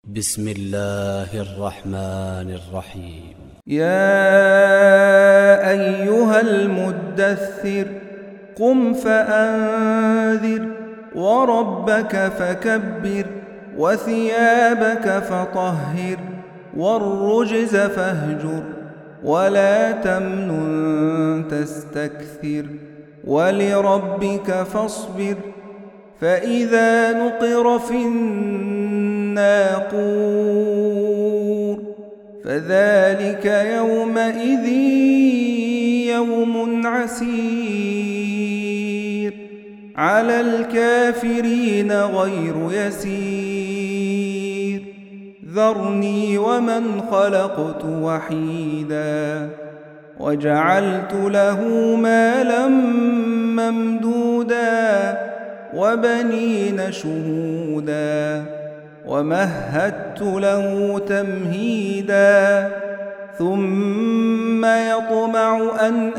بسم الله الرحمن الرحيم. يا أيها المدثر قم فأنذر وربك فكبر وثيابك فطهر والرجز فاهجر ولا تمنن تستكثر ولربك فاصبر فإذا نقر في الناقور فذلك يومئذ يوم عسير على الكافرين غير يسير ذرني ومن خلقت وحيدا وجعلت له مالا ممدودا وبنين شهودا ومهدت له تمهيدا ثم يطمع أن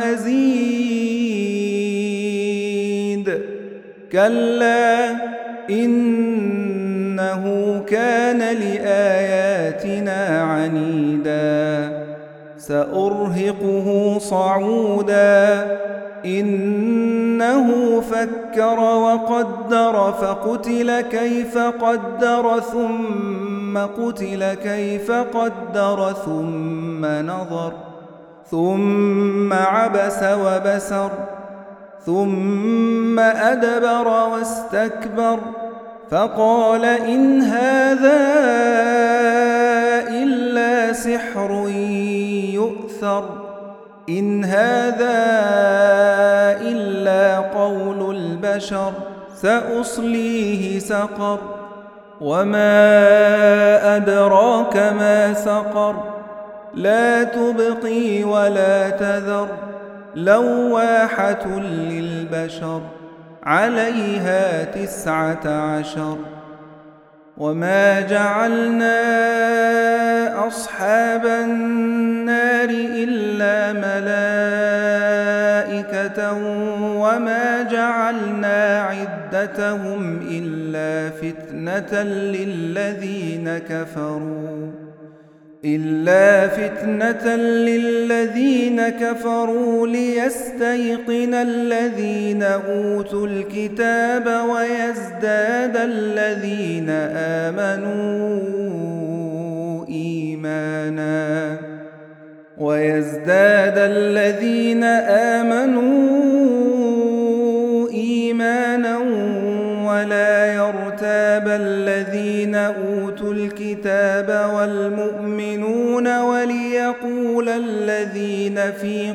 أزيد كلا إنه كان لآياتنا عنيدا سأرهقه صعودا إنه فكر وقدر فقتل كيف قدر ثم قتل كيف قدر ثم نظر ثم عبس وبسر ثم أدبر واستكبر فقال إن هذا إلا سحر يؤثر إن هذا إلا قول البشر سأصليه سقر وما أدراك ما سقر لا تبقي ولا تذر لواحة للبشر عليها 19 وما جعلنا أصحاب النار إلا ملائكة وما جعلنا عدتهم إلا فتنة للذين كفروا ليستيقن الذين أوتوا الكتاب ويزداد الذين آمنوا إيمانا ولا يرتاب الذين أوتوا الكتاب والمؤمنون وليقول الذين في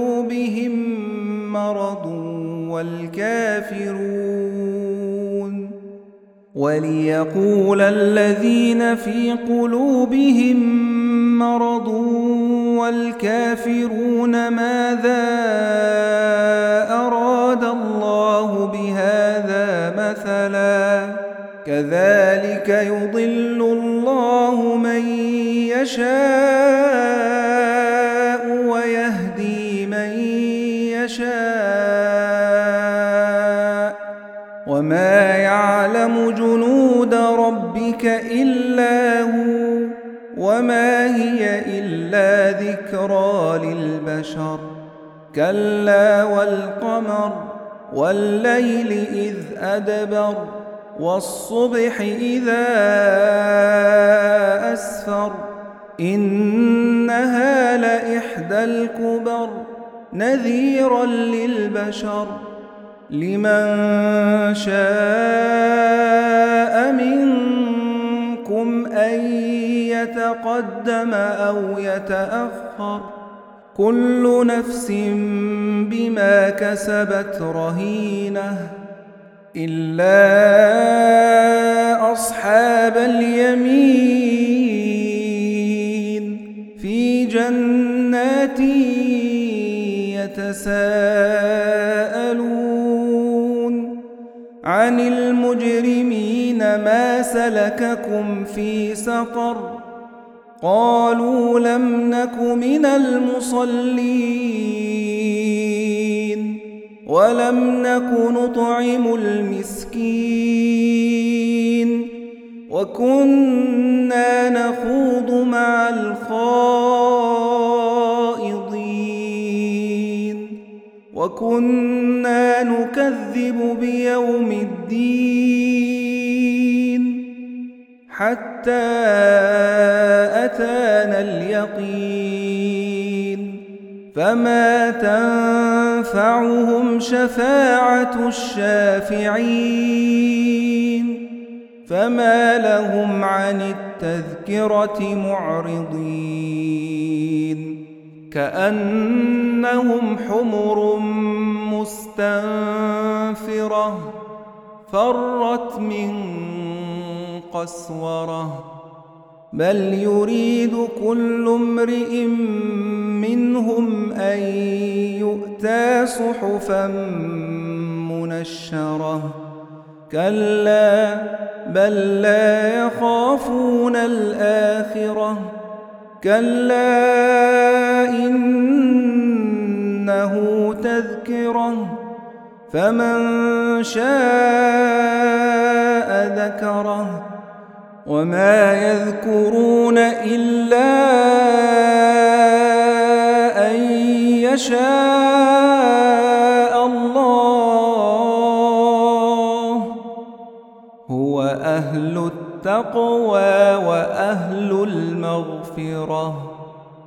قلوبهم مرض والكافرون ماذا أراد الله بهذا مثلا كذلك يضل الله من يشاء ويهدي من يشاء وما يعلم جنود ربك إلا هو وما هي إلا ذكرى للبشر كلا والقمر والليل إذ أدبر والصبح إذا أسفر إنها لإحدى الكبر نذيرا للبشر لمن شاء منكم أن يتقدم أو يتأخر كل نفس بما كسبت رهينة إلا أصحاب اليمين في جنات يتساءلون عن المجرمين ما سلككم في سقر قالوا لم نك من المصلين ولم نك نطعم المسكين وكنا نخوض مع الخائضين وكنا نكذب بيوم الدين حتى أتانا اليقين فما تنفعهم شفاعة الشافعين فما لهم عن التذكرة معرضين كأنهم حمر مستنفرة فرت من قسورة بل يريد كل امرئ منهم أن يؤتى صحفا منشرة كلا بل لا يخافون الآخرة كلا إنه تذكرة فمن شاء ذكره وما يذكرون إلا أن يشاء الله هو أهل التقوى وأهل المغفرة